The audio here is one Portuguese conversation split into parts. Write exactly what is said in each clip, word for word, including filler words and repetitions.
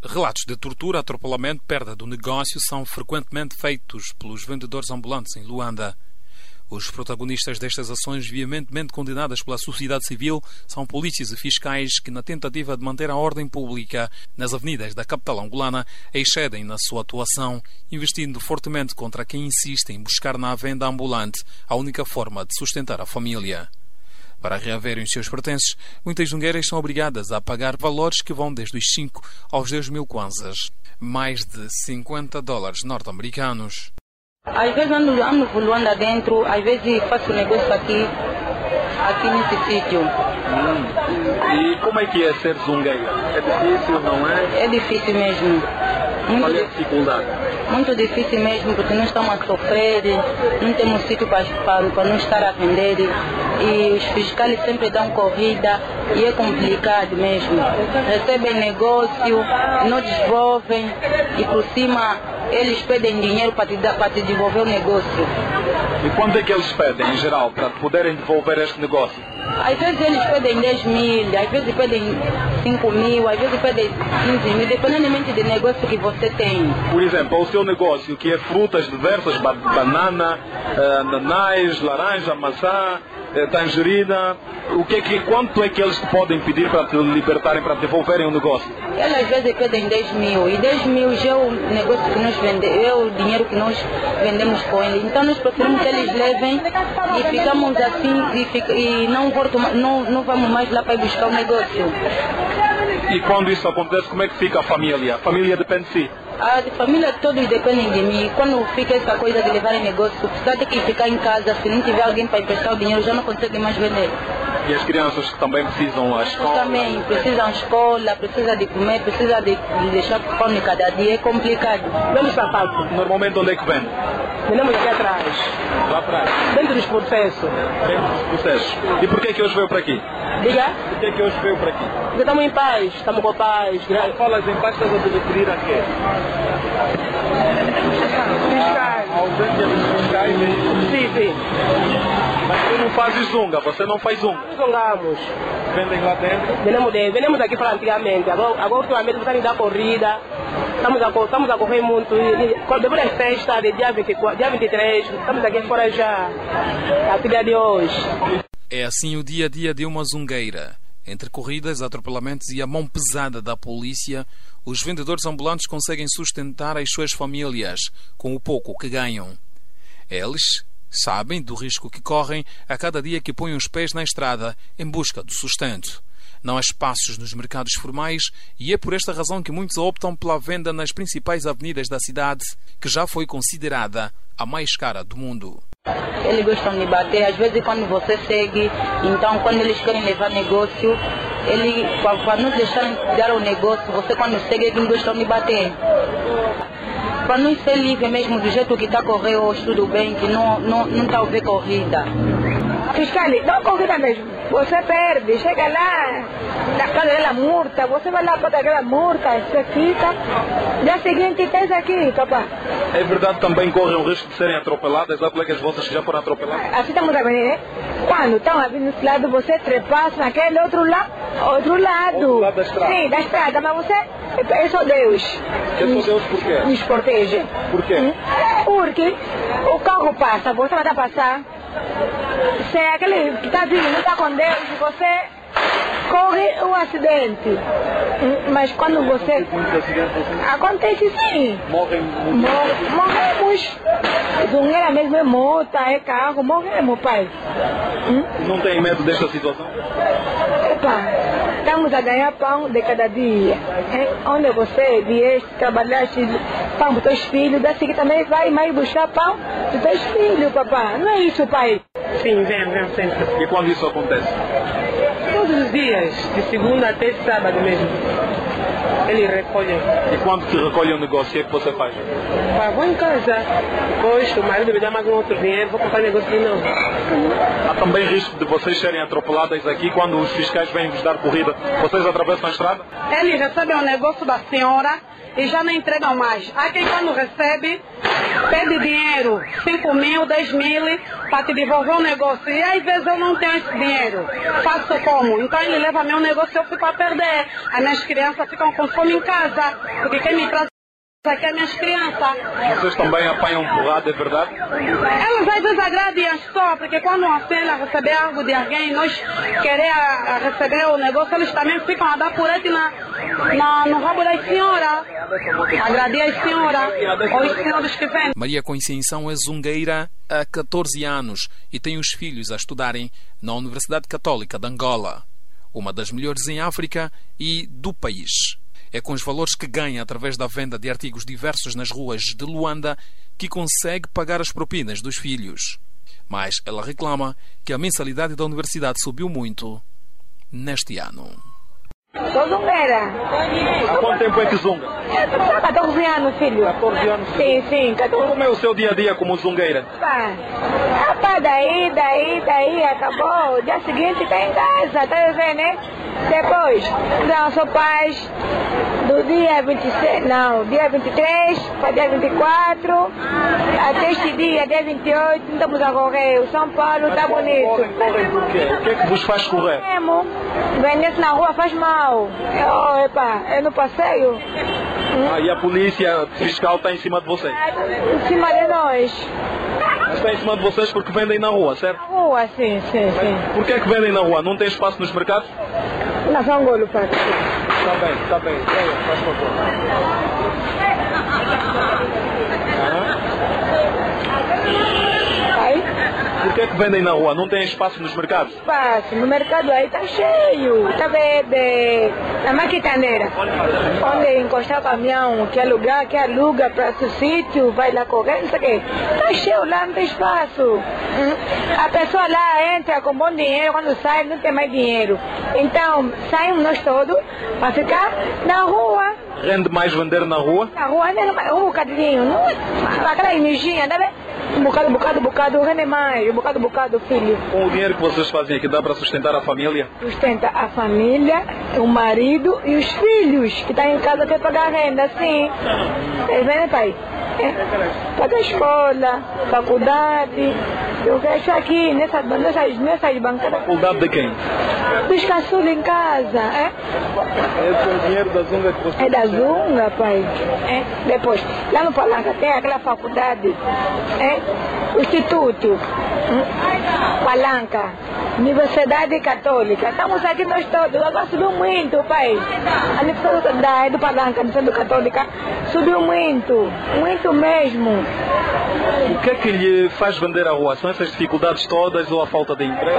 Relatos de tortura, atropelamento, perda do negócio são frequentemente feitos pelos vendedores ambulantes em Luanda. Os protagonistas destas ações veementemente condenadas pela sociedade civil são polícias e fiscais que, na tentativa de manter a ordem pública nas avenidas da capital angolana, excedem na sua atuação, investindo fortemente contra quem insiste em buscar na venda ambulante a única forma de sustentar a família. Para reaverem os seus pertences, muitas zungueiras são obrigadas a pagar valores que vão desde os cinco aos dez mil kwanzas, mais de cinquenta dólares norte-americanos. Às vezes ando, ando por Luanda dentro, às vezes faço negócio aqui, aqui nesse sítio. Hum. E como é que é ser zungueira? É difícil, não é? É difícil mesmo. Muito Qual é a dificuldade? Muito difícil mesmo, porque não estamos a sofrer, não temos sítio para, para, para não estar a vender. E os fiscais sempre dão corrida e é complicado mesmo. Recebem negócio, não desenvolvem e por cima eles pedem dinheiro para te, dar, para te devolver o negócio. E quanto é que eles pedem em geral para poderem devolver este negócio? Às vezes eles pedem dez mil, às vezes pedem cinco mil, às vezes pedem quinze mil, independentemente do negócio que você tem. Por exemplo, o seu negócio, que é frutas diversas, banana, ananás, laranja, maçã, tangerina, o que é que, quanto é que eles podem pedir para te libertarem, para devolverem o negócio? Eles às vezes pedem dez mil, e dez mil já é o negócio que nós vendemos, é o dinheiro que nós vendemos com eles. Então nós preferimos que eles levem e ficamos assim e, fica, e não, volto, não, não vamos mais lá para buscar o negócio. E quando isso acontece, como é que fica a família? A família depende de si? A família todos dependem de mim. Quando fica essa coisa de levar negócio, precisa ter que ficar em casa. Se não tiver alguém para emprestar o dinheiro, já não consegue mais vender. E as crianças que também precisam da escola? Também precisam de escola, precisa de comer, precisa de, de deixar fome cada dia. É complicado. Vamos para palco. Normalmente onde é que vende? Vendemos aqui atrás. Lá atrás? Dentro dos processos. Dentro dos processos. E por que é que hoje veio para aqui? Diga? Por que é que hoje veio para aqui? Porque estamos em paz, estamos com paz. Quando falas em paz, estás a referir a quê? Fiscais. A ausência dos fiscais? Sim, sim. Mas tu não fazes zunga, você não faz zunga? Nós zungamos. Vendem lá dentro? Vendemos dentro. Vendemos aqui para antigamente. Agora, agora ultimamente estamos a dar corrida. Estamos a, estamos a correr muito. Depois das festas, de dia, vinte e quatro, dia vinte e três, estamos aqui fora já. A filha de hoje. É assim o dia a dia de uma zungueira. Entre corridas, atropelamentos e a mão pesada da polícia, os vendedores ambulantes conseguem sustentar as suas famílias com o pouco que ganham. Eles sabem do risco que correm a cada dia que põem os pés na estrada em busca do sustento. Não há espaços nos mercados formais e é por esta razão que muitos optam pela venda nas principais avenidas da cidade, que já foi considerada a mais cara do mundo. Eles gostam de bater, às vezes quando você segue, então quando eles querem levar negócio, ele, para não deixarem dar o negócio, você quando segue, eles gostam de bater. Para não ser livre mesmo do jeito que está a correr hoje, tudo bem, que não está não, não tá a ver corrida. Fiscal, não corrida mesmo. Você perde, chega lá, na casa dela multa, você vai lá para aquela multa, você fica. Dia seguinte tens aqui, papai. É verdade, também correm o risco de serem atropeladas. Há colegas vossas que já foram atropeladas? Assim estamos a ver, né? Quando estão a vir nesse lado, você trepassa naquele outro lado. Outro lado. Outro lado da estrada. Sim, da estrada, mas você. É só Deus. É só Deus por quê? Nos protege. Por quê? Porque o carro passa, você vai passar. Se é aquele que está vindo, não está com Deus, você corre um acidente. Mas quando você. Acontece sim. Morrem muito. Morremos. Zungueira mesmo é moto, é carro, morremos, pai. Não tem medo desta situação? Epa, estamos a ganhar pão de cada dia. É? Onde você vieste, trabalhaste pão para os teus filhos, da seguinte também vai mais buscar pão dos teus filhos, papai. Não é isso, pai? Sim, vem, vem sempre. E quando isso acontece? Todos os dias, de segunda até sábado mesmo. Ele recolhe. E quando te recolhe o negócio, o que é que você faz? Pá, vou em casa. Depois o marido me dá mais um outro dinheiro, vou comprar negócio de novo. Há também risco de vocês serem atropeladas aqui quando os fiscais vêm vos dar corrida. Vocês atravessam a estrada? Eles recebem o negócio da senhora e já não entregam mais. Há quem quando recebe, pede dinheiro, cinco mil, dez mil, para te devolver o negócio. E às vezes eu não tenho esse dinheiro. Faço como? Então ele leva meu negócio e eu fico a perder. As minhas crianças ficam com fome em casa, porque quem me traz aqui é minhas crianças. Vocês também apanham porrada, é verdade? Elas às vezes agradem só, porque quando a senhora receber algo de alguém, nós querer a, a receber o negócio, eles também ficam a dar purete na, na, no rabo da senhora. Agradecer a senhora, ou os senhores que vêm. Maria Conceição é zungueira há catorze anos e tem os filhos a estudarem na Universidade Católica de Angola, uma das melhores em África e do país. É com os valores que ganha através da venda de artigos diversos nas ruas de Luanda que consegue pagar as propinas dos filhos. Mas ela reclama que a mensalidade da universidade subiu muito neste ano. Sou zungueira. Há quanto tempo é que zunga? Há catorze anos, filho. catorze anos? Sim, sim. catorze. Como é o seu dia a dia como zungueira? Pá, ah, pá, daí, daí, daí, acabou. Dia seguinte está em casa, tá vendo, né? Depois, não, sou paz do dia vinte e seis, não, dia vinte e três para dia vinte e quatro, até este dia, dia vinte e oito, estamos a correr. O São Paulo está bonito. Correm, correm por quê? O que é que vos faz correr? Vender-se na rua faz mal. Oh, epa, é no passeio. Ah, e a polícia fiscal está em cima de vocês? Em cima de nós. Está em cima de vocês porque vendem na rua, certo? Na rua, sim, sim, sim. Por que é que vendem na rua? Não tem espaço nos mercados? Na Sangolo, pai. Está bem, está bem. Venha, faz favor. Aí? Por que é que vendem na rua? Não tem espaço nos mercados? Espaço. No mercado aí está cheio. Está verde. Na maquitaneira. Onde encostar o caminhão, que alugar, que aluga para o sítio, vai lá correr, não sei o quê. Está cheio lá, não tem espaço. Hum? A pessoa lá entra com bom dinheiro, quando sai não tem mais dinheiro. Então, saímos nós todos para ficar na rua. Rende mais vender na rua? Na rua, um bocadinho. Não? Aquela imagina, tá vendo? Um bocado, um bocado, um bocado, rende mais. Um bocado, um bocado, filho. Com o dinheiro que vocês fazem aqui, dá para sustentar a família? Sustenta a família, o marido e os filhos, que estão em casa para pagar renda, sim. Tá vendo, pai? É. Paga escola, faculdade. Eu deixo aqui, nessas, nessas, nessas bancadas. Faculdade de quem? Dos caçulos em casa, é? É com o dinheiro da Zunga que você... É da Zunga, pai. É. Depois, lá no Palanca tem aquela faculdade, é? O Instituto, hum? Palanca, Universidade Católica. Estamos aqui nós todos, agora subiu muito, pai. A Universidade do Palanca, a Universidade Católica, subiu muito, muito mesmo. O que é que lhe faz vender a rua? São essas dificuldades todas ou a falta de emprego?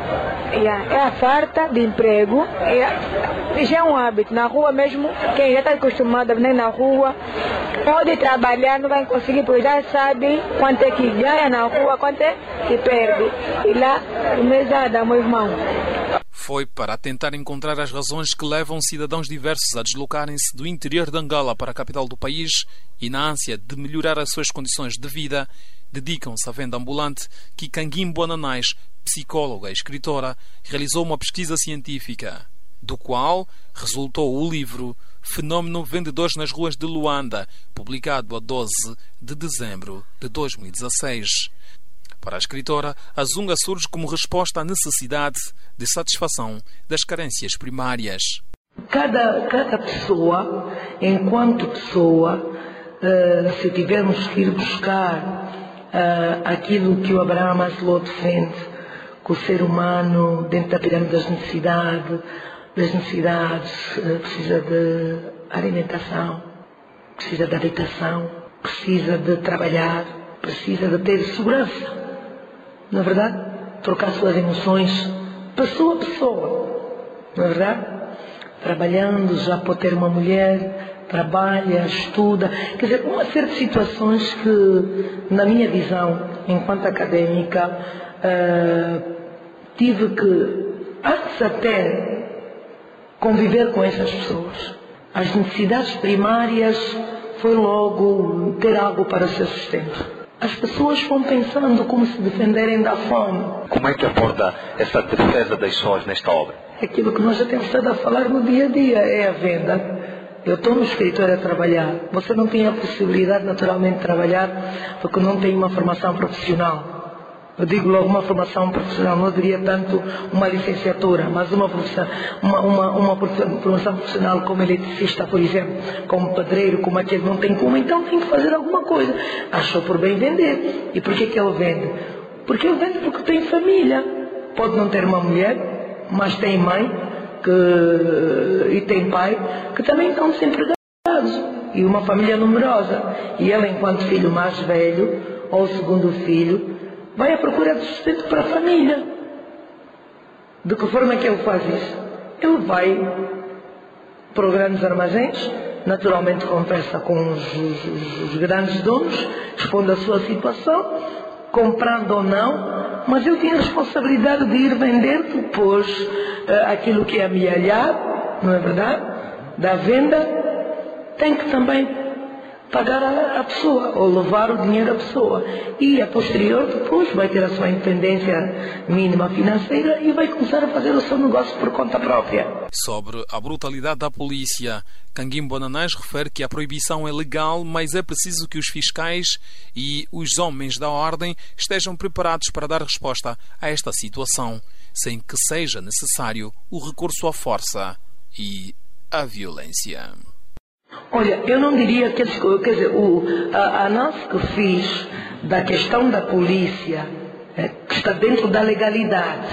É a falta de emprego, é, já é um hábito. Na rua mesmo, quem já está acostumado a vender na rua, pode trabalhar, não vai conseguir, porque já sabe quanto é que ganha na rua, quanto é que perde. E lá, mesada, meu irmão. Foi para tentar encontrar as razões que levam cidadãos diversos a deslocarem-se do interior de Angola para a capital do país e, na ânsia de melhorar as suas condições de vida, dedicam-se à venda ambulante que Canguimbo Ananais, psicóloga e escritora, realizou uma pesquisa científica, do qual resultou o livro Fenômeno Vendedores nas Ruas de Luanda, publicado a doze de dezembro de dois mil e dezasseis. Para a escritora, a Zunga surge como resposta à necessidade de satisfação das carências primárias. Cada, cada pessoa, enquanto pessoa, uh, se tivermos que ir buscar uh, aquilo que o Abraham Maslow defende, que o ser humano, dentro da pirâmide das necessidades, das necessidades uh, precisa de alimentação, precisa de habitação, precisa de trabalhar, precisa de ter segurança. Não é verdade? Trocar suas emoções pessoa a pessoa. Não é verdade? Trabalhando, já pode ter uma mulher, trabalha, estuda. Quer dizer, uma série de situações que, na minha visão, enquanto académica, uh, tive que, antes até, conviver com essas pessoas. As necessidades primárias foi logo ter algo para o seu sustento. as pessoas vão pensando como se defenderem da fome. Como é que aborda essa defesa das pessoas nesta obra? Aquilo que nós já temos estado a falar no dia a dia é a venda. Eu estou no escritório a trabalhar. Você não tem a possibilidade naturalmente de trabalhar porque não tem uma formação profissional. Eu digo logo uma formação profissional, não diria tanto uma licenciatura, mas uma, uma, uma, uma formação profissional como eletricista, por exemplo, como pedreiro, como aquele não tem como, então tem que fazer alguma coisa. Achou por bem vender. E por que que ele vende? Porque ele vende porque tem família. Pode não ter uma mulher, mas tem mãe que, e tem pai, que também estão desempregados. E uma família numerosa. E ele, enquanto filho mais velho, ou segundo filho, vai à procura de sustento para a família. De que forma é que ele faz isso? Ele vai para os grandes armazéns, naturalmente conversa com os, os, os grandes donos, responde a sua situação, comprando ou não, mas ele tem a responsabilidade de ir vender depois uh, aquilo que é amealhado, não é verdade? Da venda, tem que também pagar a, a pessoa, ou levar o dinheiro à pessoa. E a posterior depois vai ter a sua independência mínima financeira e vai começar a fazer o seu negócio por conta própria. Sobre a brutalidade da polícia, Canguimbo Ananás refere que a proibição é legal, mas é preciso que os fiscais e os homens da ordem estejam preparados para dar resposta a esta situação, sem que seja necessário o recurso à força e à violência. Olha, eu não diria que eles, quer dizer, o, a, a análise que fiz da questão da polícia é, que está dentro da legalidade,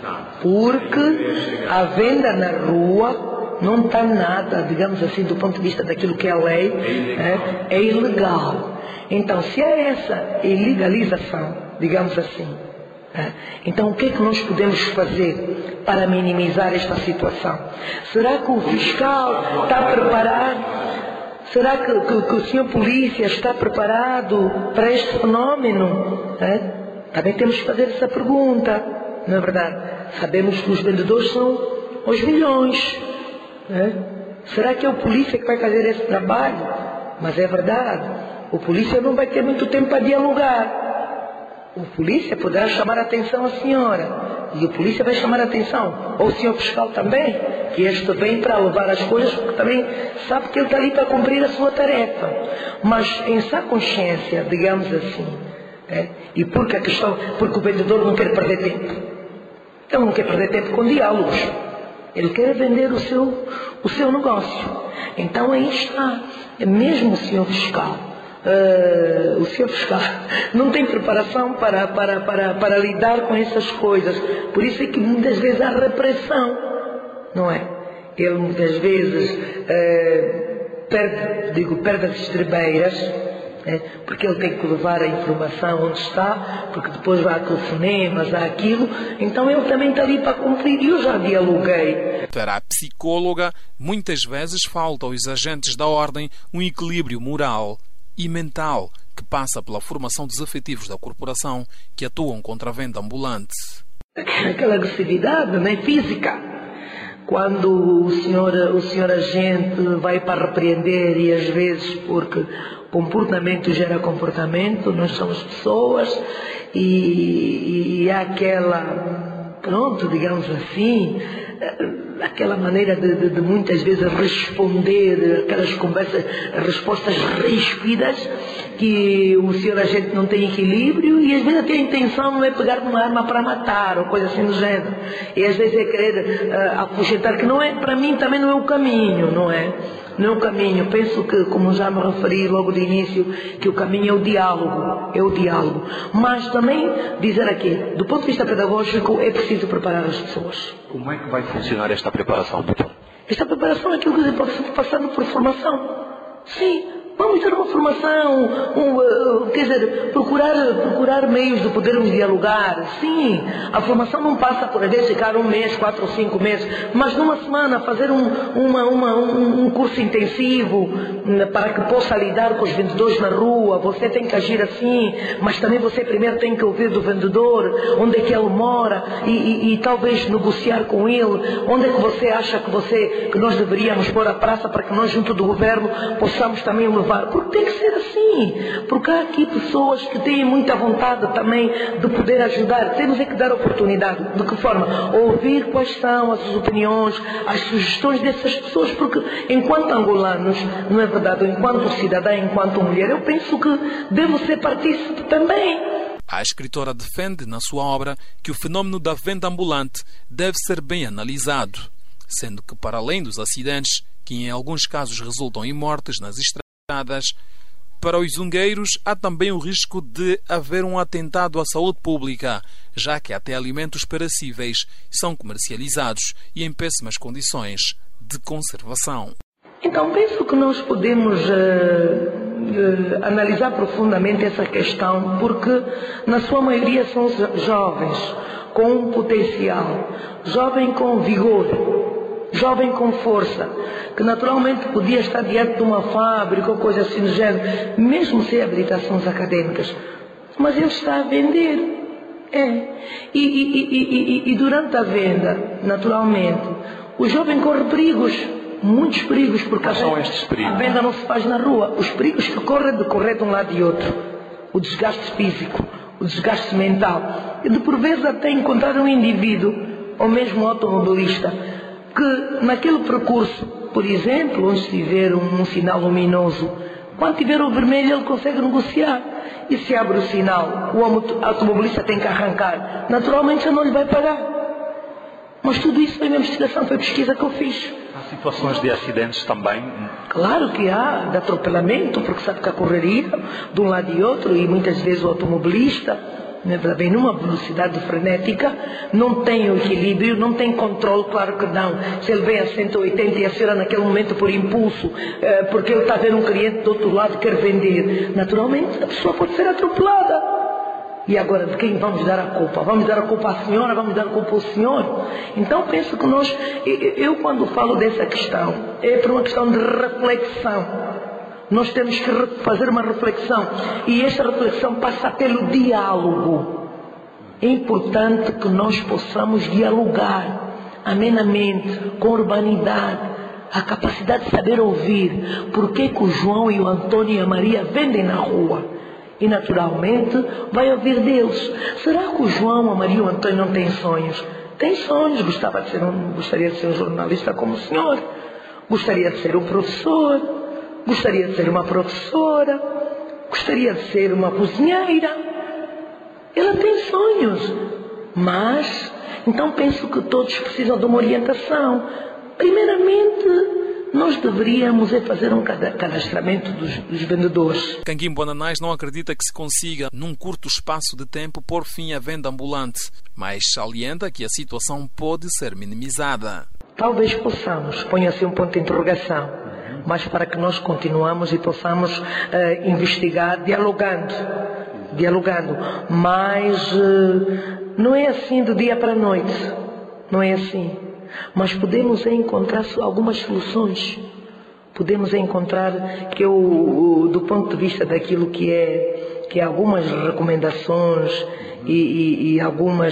porque a venda na rua não está nada, digamos assim, do ponto de vista daquilo que é a lei, é, é ilegal. Então, se há essa ilegalização, digamos assim, é, então o que é que nós podemos fazer para minimizar esta situação? Será que o fiscal está preparado? Será que, que, que o senhor polícia está preparado para este fenómeno? É? Também temos que fazer essa pergunta, não é verdade? Sabemos que os vendedores são aos milhões. É? Será que é o polícia que vai fazer esse trabalho? Mas é verdade, o polícia não vai ter muito tempo para dialogar. O polícia poderá chamar a atenção à senhora, e o polícia vai chamar a atenção, ou o senhor fiscal também, que este vem para levar as coisas, porque também sabe que ele está ali para cumprir a sua tarefa. Mas em sua consciência, digamos assim, é, e porque a questão, porque o vendedor não quer perder tempo. Ele não quer perder tempo com diálogos. Ele quer vender o seu, o seu negócio. Então aí está, é mesmo o senhor fiscal. Uh, o senhor fiscal não tem preparação para, para, para, para lidar com essas coisas. Por isso é que muitas vezes há repressão, não é? Ele muitas vezes uh, perde, digo, perde as estribeiras, é? Porque ele tem que levar a informação onde está, porque depois vai a telefonemas, há aquilo, então ele também está ali para cumprir. E eu já dialoguei. Para a psicóloga, muitas vezes falta aos agentes da ordem um equilíbrio moral e mental que passa pela formação dos efetivos da corporação que atuam contra a venda ambulante. Aquela agressividade, né, física. Quando o senhor, o senhor agente vai para repreender, e às vezes porque comportamento gera comportamento, nós somos pessoas, e, e há aquela, pronto, digamos assim, aquela maneira de, de, de muitas vezes responder, aquelas conversas, respostas ríspidas, que o senhor agente não tem equilíbrio, e às vezes até a intenção não é pegar uma arma para matar, ou coisa assim do género, e às vezes é querer uh, afugentar, que não é, para mim também não é o caminho, não é? Não é o caminho. Penso que, como já me referi logo de início, que o caminho é o diálogo, é o diálogo. Mas também dizer aqui, do ponto de vista pedagógico, é preciso preparar as pessoas. Como é que vai funcionar esta preparação, doutor? Esta preparação é aquilo que pode ser passando por formação. Sim, vamos ter uma formação, um, uh, quer dizer, procurar, procurar meios de podermos dialogar. Sim, a formação não passa por, às vezes, ficar um mês, quatro ou cinco meses, mas numa semana fazer um, uma, uma, um, um curso intensivo para que possa lidar com os vendedores na rua. Você tem que agir assim, mas também você primeiro tem que ouvir do vendedor, onde é que ele mora, e, e, e talvez negociar com ele, onde é que você acha que, você, que nós deveríamos pôr a praça para que nós, junto do governo, possamos também levar levar, porque tem que ser assim, porque há aqui pessoas que têm muita vontade também de poder ajudar. Temos é que dar oportunidade. De que forma? Ouvir quais são as opiniões, as sugestões dessas pessoas, porque enquanto angolanos, não é verdade, enquanto cidadã, enquanto mulher, eu penso que devo ser partícipe também. A escritora defende, na sua obra, que o fenómeno da venda ambulante deve ser bem analisado, sendo que, para além dos acidentes, que em alguns casos resultam em mortes nas estradas, para os zungueiros há também o risco de haver um atentado à saúde pública, já que até alimentos perecíveis são comercializados e em péssimas condições de conservação. Então, penso que nós podemos uh, uh, analisar profundamente essa questão, porque na sua maioria são jovens com um potencial, jovem com vigor, jovem com força, que naturalmente podia estar diante de uma fábrica ou coisa assim do gênero, mesmo sem habilitações acadêmicas, mas ele está a vender. É. E, e, e, e, e durante a venda, naturalmente, o jovem corre perigos. Muitos perigos, porque Quais são estes perigos? A venda não se faz na rua. Os perigos que correm de correr de um lado e outro. O desgaste físico, o desgaste mental. E de por vezes até encontrar um indivíduo, ou mesmo um automobilista, que naquele percurso, por exemplo, onde se tiver um, um sinal luminoso, quando tiver o vermelho ele consegue negociar. E se abre o sinal, o automobilista tem que arrancar. Naturalmente já não lhe vai pagar. Mas tudo isso foi uma investigação, foi pesquisa que eu fiz. Há situações de acidentes também? Claro que há, de atropelamento, porque sabe que a correria de um lado e outro, e muitas vezes o automobilista vem numa velocidade frenética, não tem o equilíbrio, não tem controle, claro que não. Se ele vem a cento e oitenta e acelera naquele momento por impulso, porque ele está a ver um cliente do outro lado que quer vender, naturalmente a pessoa pode ser atropelada. E agora, de quem vamos dar a culpa? Vamos dar a culpa à senhora? Vamos dar a culpa ao senhor? Então, penso que nós, eu quando falo dessa questão, é por uma questão de reflexão. Nós temos que fazer uma reflexão. E esta reflexão passa pelo diálogo. É importante que nós possamos dialogar amenamente, com urbanidade, a capacidade de saber ouvir. Por que que o João e o Antônio e a Maria vendem na rua? E naturalmente vai ouvir deles. Será que o João, a Maria e o Antônio não têm sonhos? Tem sonhos. Gostava de ser um, gostaria de ser um jornalista como o senhor. Gostaria de ser um professor. Gostaria de ser uma professora. Gostaria de ser uma cozinheira. Ela tem sonhos. Mas, então penso que todos precisam de uma orientação. Primeiramente, nós deveríamos é fazer um cadastramento dos, dos vendedores. Canguimbo Ananás não acredita que se consiga, num curto espaço de tempo, pôr fim à venda ambulante, mas salienta que a situação pode ser minimizada. Talvez possamos, ponho assim um ponto de interrogação, mas para que nós continuamos e possamos uh, investigar dialogando, dialogando, mas uh, não é assim do dia para a noite, não é assim. Mas podemos encontrar algumas soluções. Podemos encontrar que eu, do ponto de vista daquilo que é, que é algumas recomendações e, e, e algumas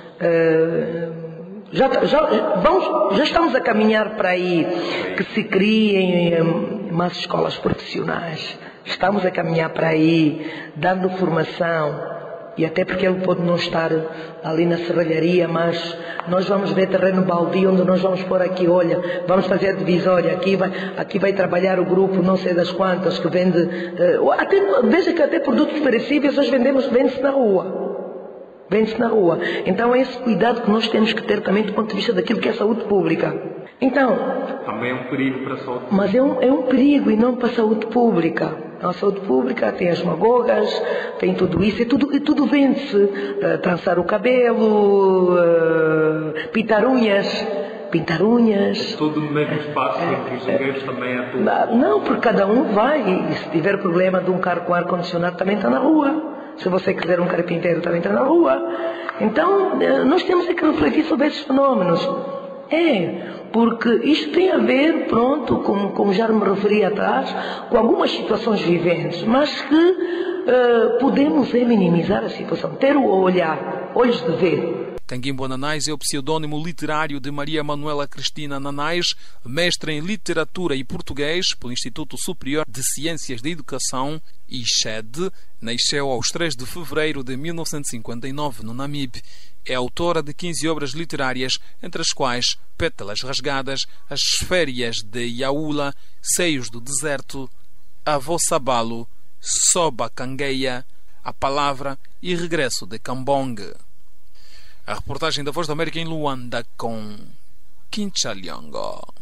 uh, já, já, vamos, já estamos a caminhar para aí que se criem mais escolas profissionais. Estamos a caminhar para aí, dando formação. E até porque ele pode não estar ali na serralharia, mas nós vamos ver terreno baldio onde nós vamos pôr aqui, olha, vamos fazer a divisória, aqui vai, aqui vai trabalhar o grupo não sei das quantas que vende, uh, até, veja que até produtos perecíveis hoje vendemos, vende-se na rua, vende-se na rua. Então é esse cuidado que nós temos que ter também do ponto de vista daquilo que é saúde pública. Então, também é um perigo para a saúde pública. Mas é um, é um perigo e não para a saúde pública. A saúde pública tem as magogas, tem tudo isso, e tudo, e tudo vende-se. Uh, trançar o cabelo, uh, pintar unhas, pintar unhas. Tudo no mesmo espaço uh, em que os zungueiros uh, também atuam? Não, porque cada um vai, e se tiver problema de um carro com ar-condicionado também está na rua. Se você quiser um carpinteiro também está na rua. Então, uh, nós temos que refletir sobre esses fenómenos. É, porque isto tem a ver, pronto, como, como já me referi atrás, com algumas situações viventes, mas que uh, podemos é minimizar a situação, ter o olhar, olhos de ver. Canguimbo Ananais é o pseudônimo literário de Maria Manuela Cristina Ananais, mestre em Literatura e Português pelo Instituto Superior de Ciências da Educação, I C E D. Nasceu aos três de fevereiro de mil novecentos e cinquenta e nove, no Namibe. É autora de quinze obras literárias, entre as quais Pétalas Rasgadas, As Férias de Iaula, Seios do Deserto, Avô Sabalo, Soba Cangueia, A Palavra e Regresso de Cambong. A reportagem da Voz da América em Luanda com Quincha Liongo.